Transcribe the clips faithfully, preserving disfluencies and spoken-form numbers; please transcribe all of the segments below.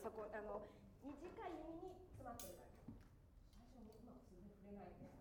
そこあの短い耳に詰まってるから。最初にうまく触れないで。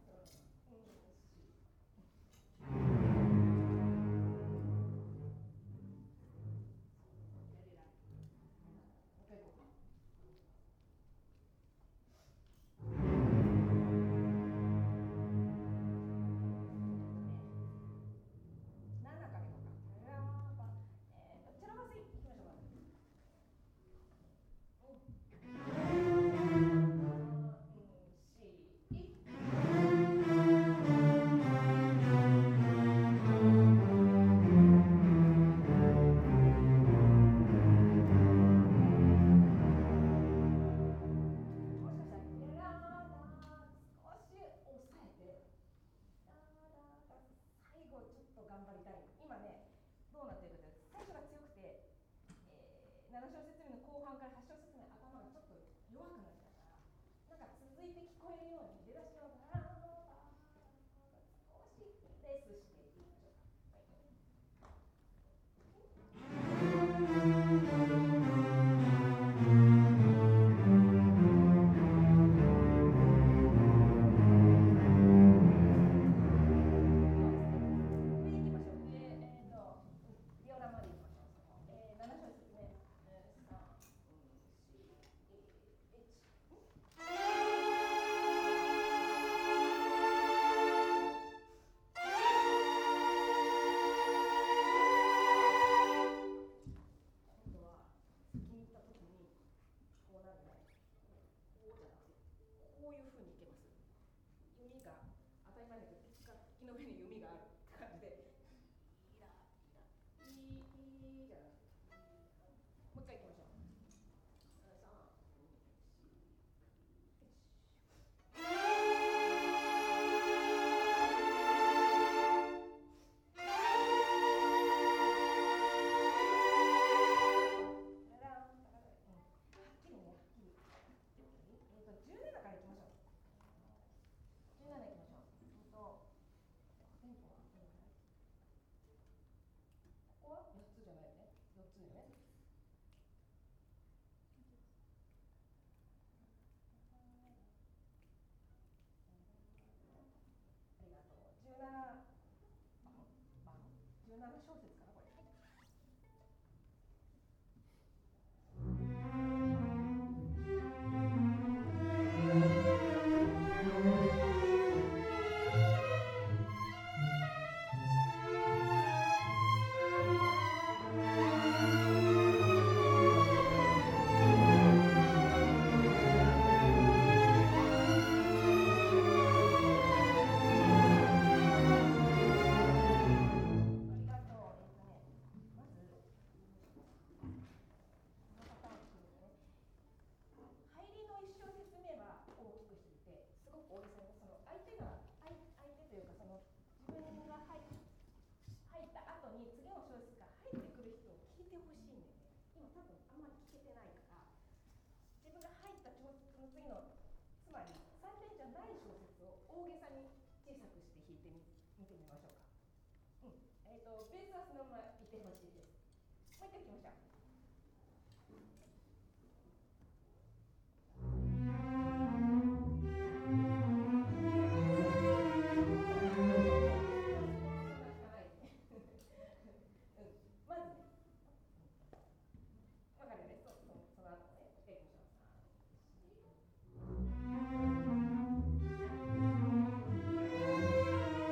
じゅうなな小節かなこれ。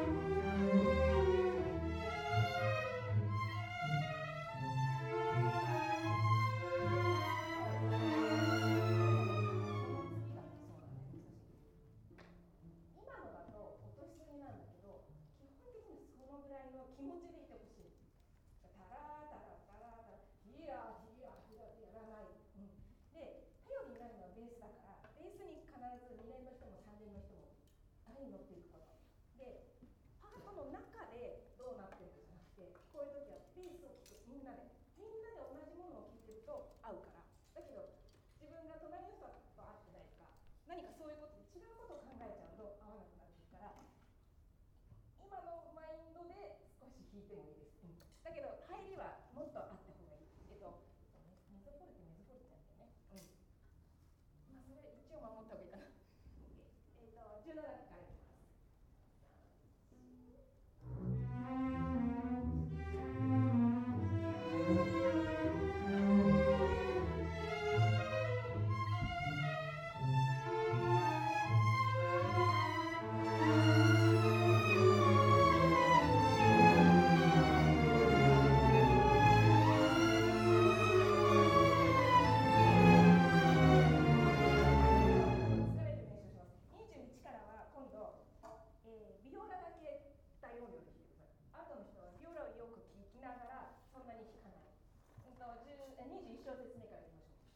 「 要領で弾いてください。後の人はビオラをよく聴きながらそんなに弾かない。にじゅういち小節目からいきましょう。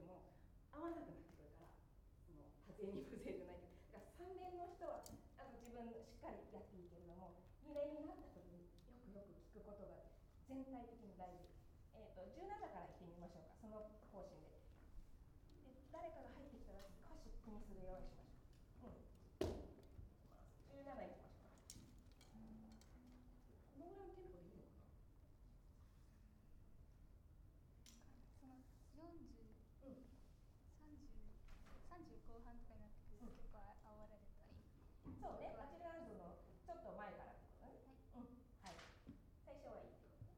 無声じゃないけど、だからさん連の人はあの自分分しっかりやっていいけれども、にれんになった時によくよく聞くことが全体的に大事。えー、とじゅうななからいってみましょうか、その方針で。で誰かが入ってきたら少し気にするようにしましょう。うん、じゅうなないきましょうか。このぐらいのテンポでいいのかな。 そのよんじゅう、 うん、 さんじゅう、さんじゅう後半とかになってくると結構あ煽られたり。 そうね、マチルランドのちょっと前からってことね。はい、うん、はい。最初はいいってことね。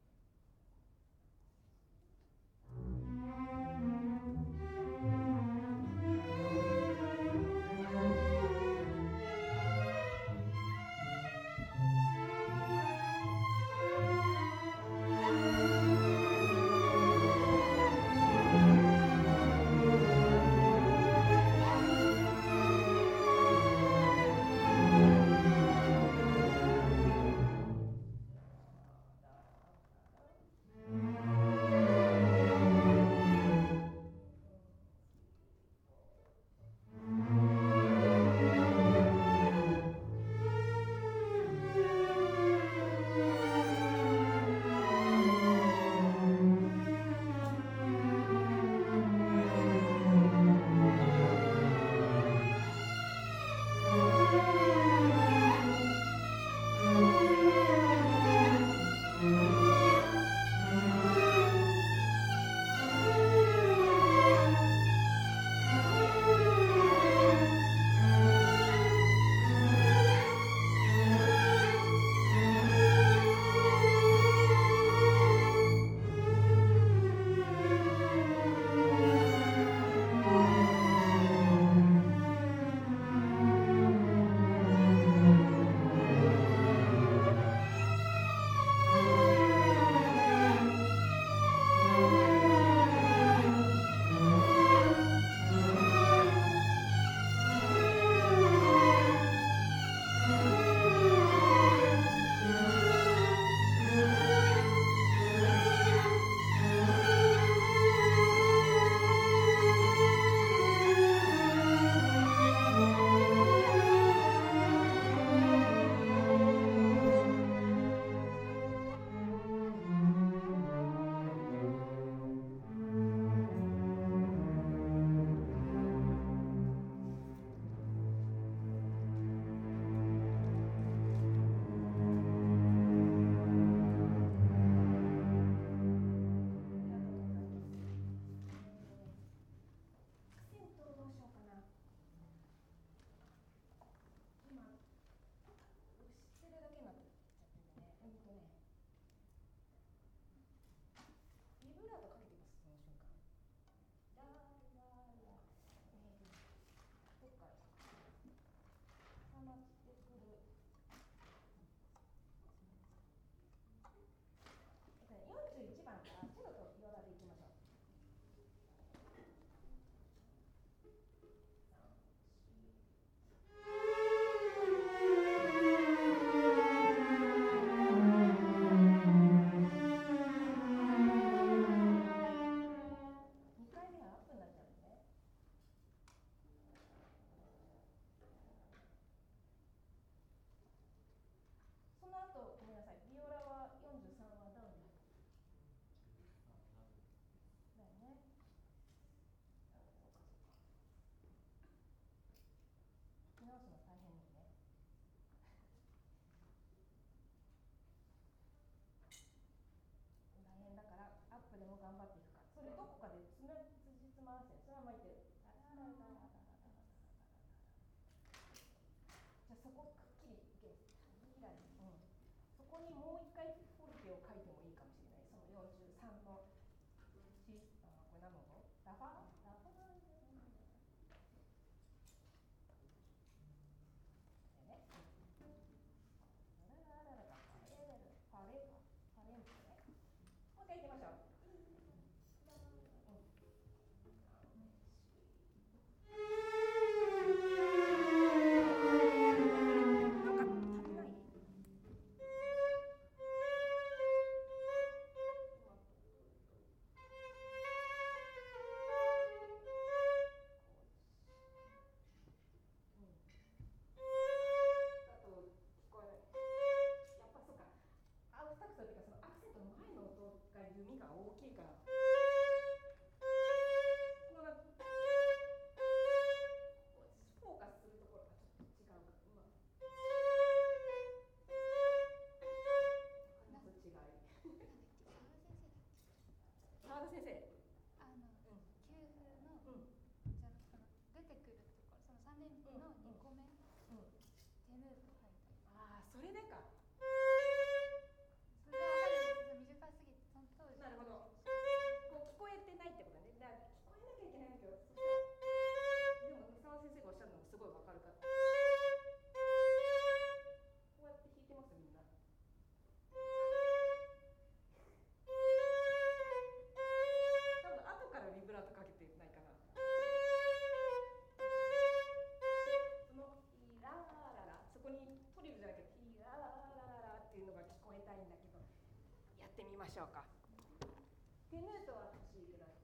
ってみましょうか。テヌートは欲しいけど、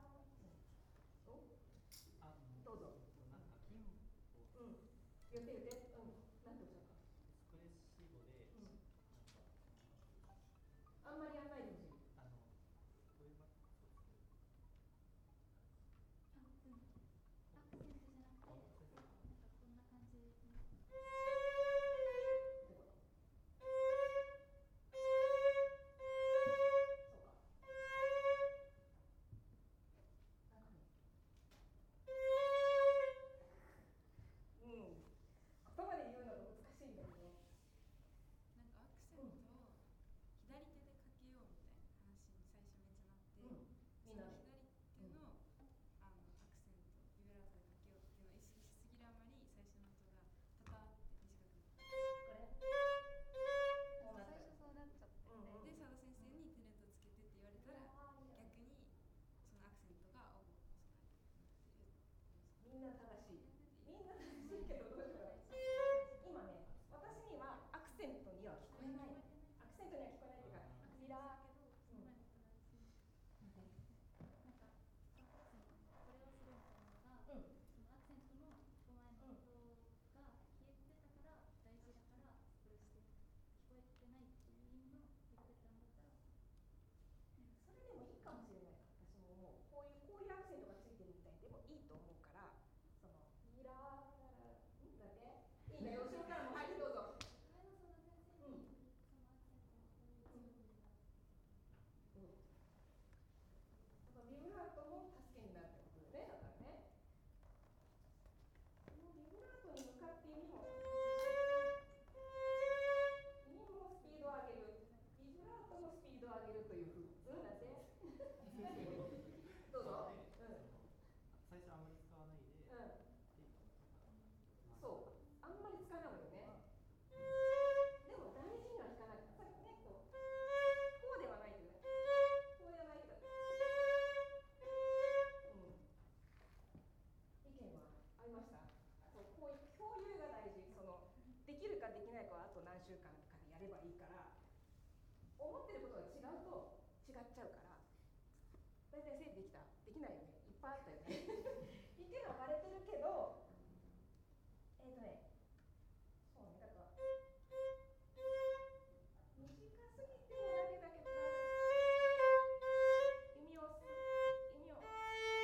どうぞ。 なんか金を、 うん、言って言って、うん、なんておっしゃった。 スクレッシ語で、 うん、 なんかあんまりやんないでほしい。 あのこういうバックスをつける。 あ、うん。アクセントじゃなくて、なんかこんな感じ。 みんな正しい。みんな正しいけどどうしよう。今ね、私にはアクセントには聞こえない。アクセントには聞こえないっていうか、ミラー。うん。 なんかこれをするみたいなのが、 うん、 そのアクセントの聞こえない音が消えてたから大事だからこれして聞こえてないっていう意味の言ってたんだったら、 それでもいいかもしれない。私ももうこういうこういうアクセントがついてるみたいでもいいと思うから、そのミラーんだけいいね。後ろからもはいどうぞ。 前のその先生に、うん、そのアクセントのこういう強みが、 うん、ビブラートも助けになるってことだよね。だからね、このビブラートに向かって耳も耳もスピードを上げる、ビブラートもスピードを上げるというふう、うんだってどうぞ。うん、 最初あんまり使わないで、 うん、そうあんまり使わないよね。でも大事には弾かない。さっきね、こうこうではないけどね、こうじゃないけど、うん、意見はありました。そうこういう共有が大事。そのできるかできないかはあと何週間かでやればいいから、思ってることが違うと違っちゃうから。大体整理できた？できないよね。いっぱいあったよね意見は割れてるけど、えっ、ー、とね、そうね、だから短すぎてもだけだけど、弓を弓をや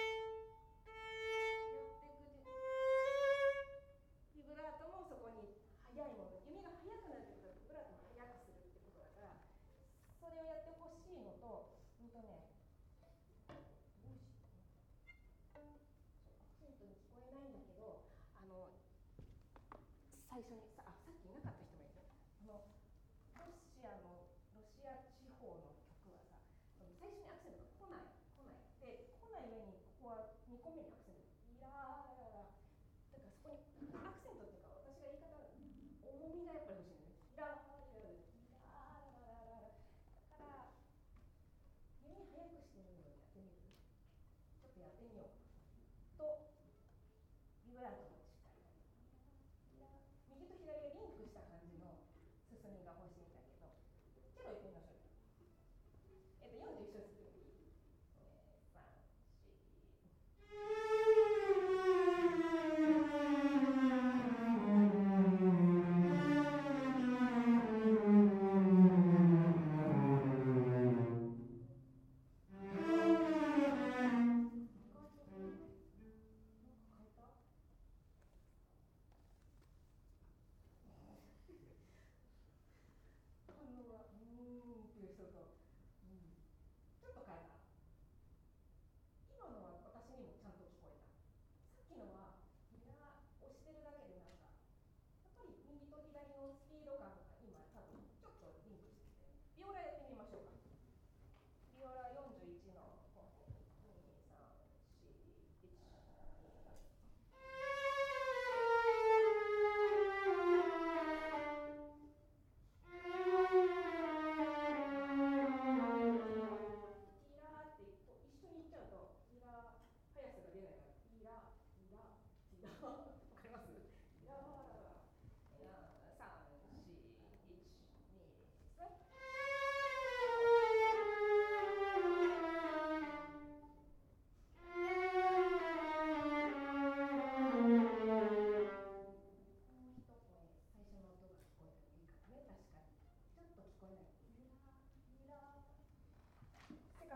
っていくで、ビブラートもそこに速いもの、弓が速くなるってことはビブラートも速くするってことだから、それをやってほしいのと、うんとね、どうしよう。アクセントに聞こえないんだけど、あの最初にさ、あ、さっきいなかった人もいる。あのロシアのロシア地方の曲はさ、最初にアクセントが来ない来ないで、来ない上にここはにこめにアクセントイラーラララ、だからそこにアクセントっていうか、私が言い方重みがやっぱり欲しいのね。イラーララライラーララララ、だから耳早くしてみるのやってみる。ちょっとやってみようと、ビブラートもしっかり右と左がリンクした感じの進みが欲しいんだけど、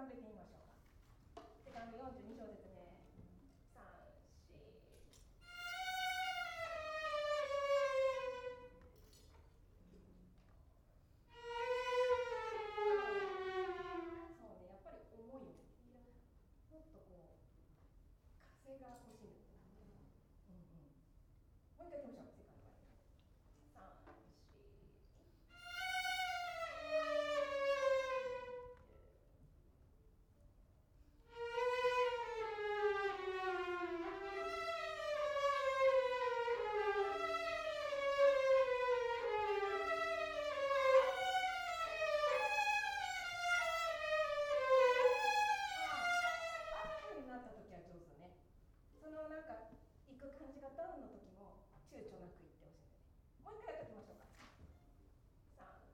カンドいってみましょうか。セカンドよんじゅうに小節目。さん、よん。そうね、やっぱり重いよ。もっとこう風が欲しいんですよ。うんうん。もう一回いきましょう。セカンドは。さん、よん。そのなんか行く感じがダウンの時も躊躇なく行ってほしいんでね。もう一回やっておきましょうか。さん、よん。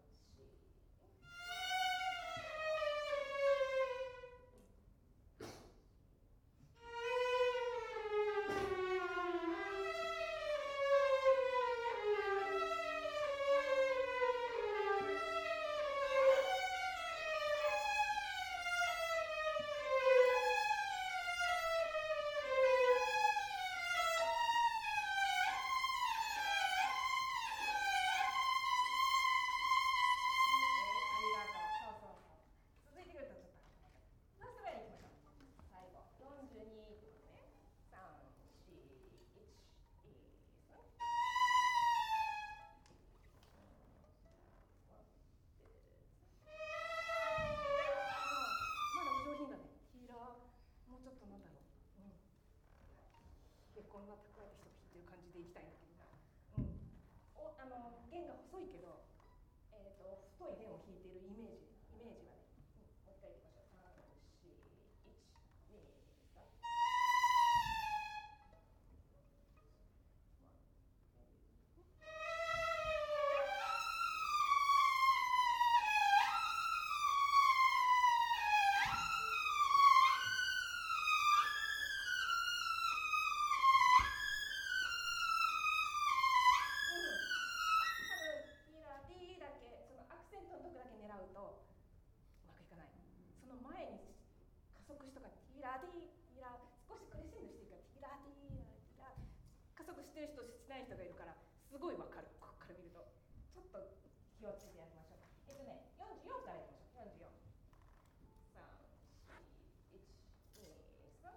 ありがとう。そうそうそう。続いてくるとちょっとラストぐらいに行きましょう。最後よんじゅうにいきますね。さん、よん、いち、に、さん。まだお上品だね。ヒーラーもうちょっとなんだろう。うん。結婚が蓄えた人っていう感じでいきたいんだけど。うん。おあの弦が細いけど。えー、と太い弦を弾いているイメージイメージはね、うん、もう一回いきましょう。さん、よん、いち、に、さん。狙うとうまくいかない。その前に加速しとかティーラーディーティーラー少しクレッシェンドしていくからティーラーディーティーラー加速してる人しない人がいるからすごいわかる。ここから見るとちょっと気をつけてやりましょう。えっとねよんじゅうよんからいきましょう。よんじゅうよん。さん、よん、いち、に、さん。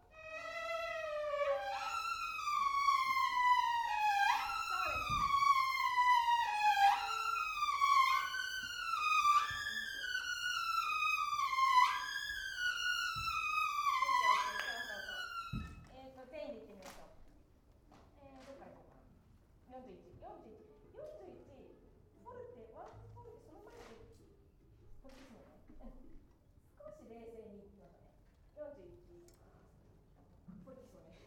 よんじゅういち、よんじゅういち、よんじゅういち、フォルテ、ワンフォルテ、その前に、こっちですね。少し冷静にいきましょうね。よんじゅういち、フォルティソね。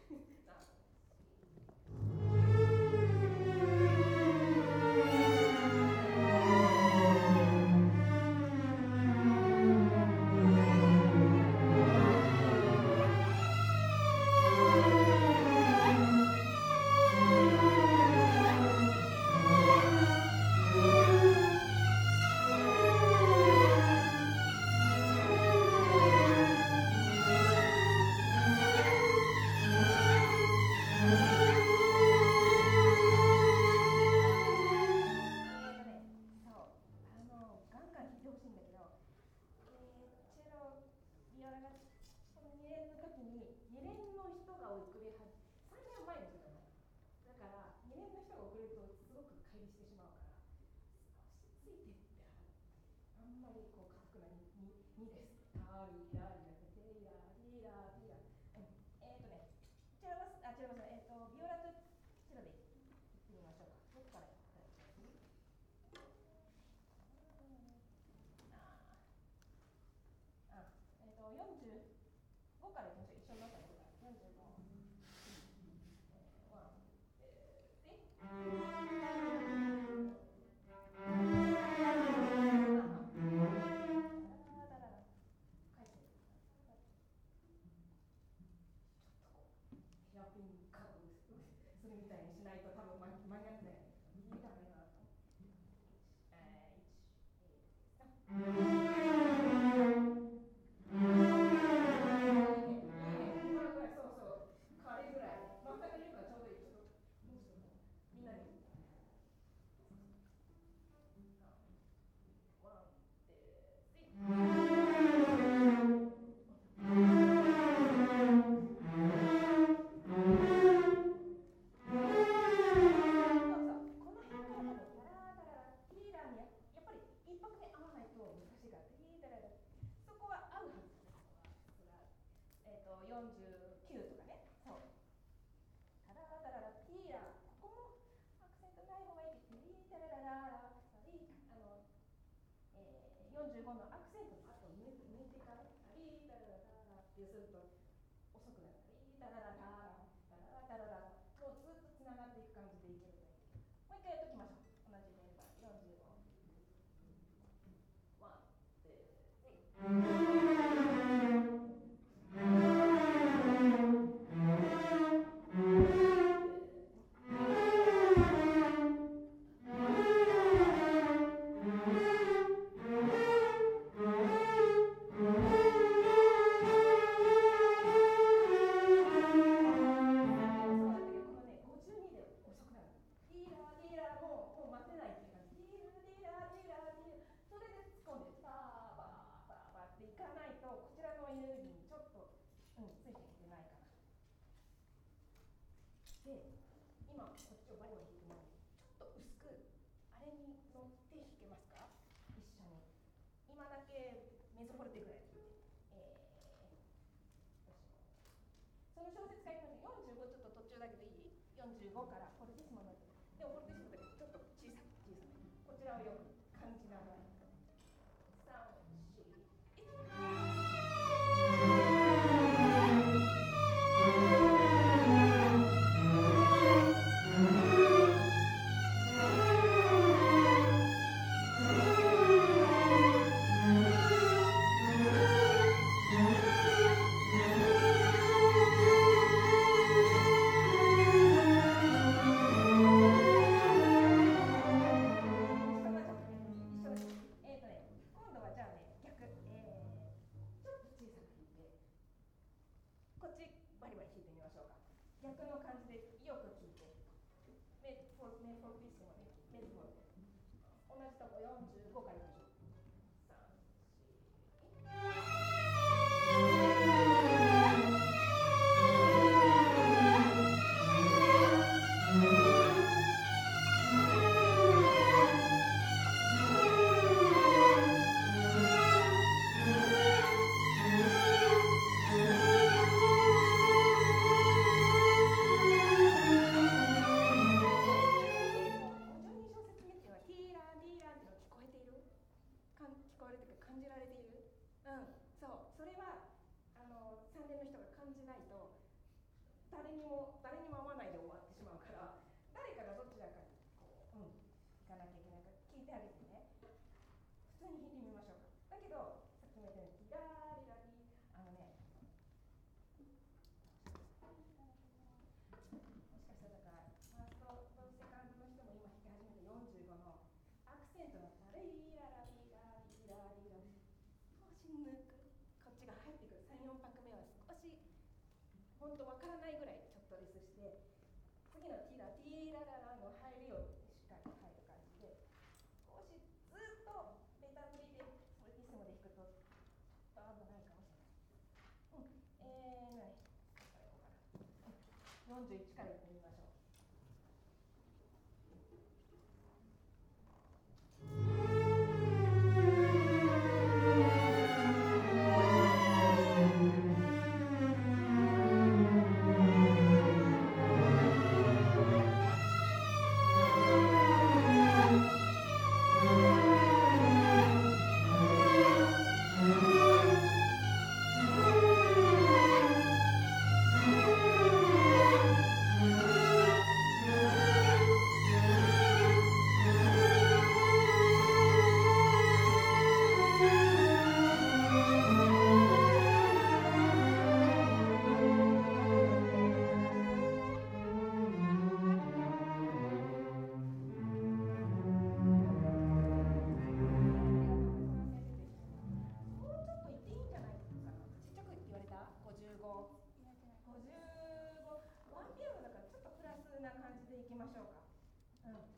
よんじゅうごからいきましょう。一緒になったらいいから。よんじゅうご。ワン、 よんじゅうきゅうとかね。そうタララタララティーラ、ここもアクセントない方がいいけど、リータララララリー、あの、えー、よんじゅうごのアクセントパッと抜いて抜いてからリータララララってすると遅くなる。リータララララタララタララ、もうずっとつながっていく感じでいけるといい。もう一回やっておきましょう。同じメンバーよんじゅうご。ワン、ツよんじゅうごからフォルティスモのでもフォルティスモだけちょっと小さく小さくこちらをよく感じながらさん、よん、いんじゅうごからいきましょう。さん、感じられている、うん、そう、それはあのさんねんの人が感じないと誰にも誰にも合わないで終わってしまうから、誰かがどちらかにこう、うん、行かなきゃいけないから聞いてあげてね。普通に弾いてみましょうか。だけどさっきも言ったようにリラリラリ、あのね、もしかしたらだからファーストとセカンドの人も今弾き始めてよんじゅうごのアクセントだったらリララリラリラリラ、少し抜く、こっちが入ってくる。さん、よん拍目は少し本当わからないぐらいちょっとレスして、次のティラティラララの入るようにしっかり入る感じで、少しずっとベタ振りでフォルティッシモで弾くとちょっと危ないかもしれない。うん、えー、何からいこうかな。よんじゅういちからいってみましょう。ごじゅうご、ワンピアノだからちょっとプラスな感じでいきましょうか。うん。